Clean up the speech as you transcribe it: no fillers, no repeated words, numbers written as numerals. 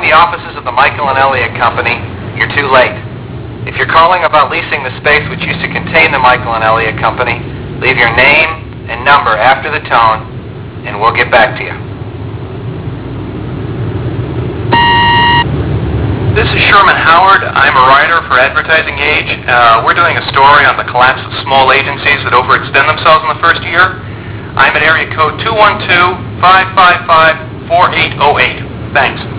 the offices of the Michael and Elliott Company, you're too late. If you're calling about leasing the space which used to contain the Michael and Elliott Company, leave your name and number after the tone, and we'll get back to you. This is Sherman Howard. I'm a writer for Advertising Age. We're doing a story on the collapse of small agencies that overextend themselves in the first year. I'm at area code 212-555-4808. Thanks.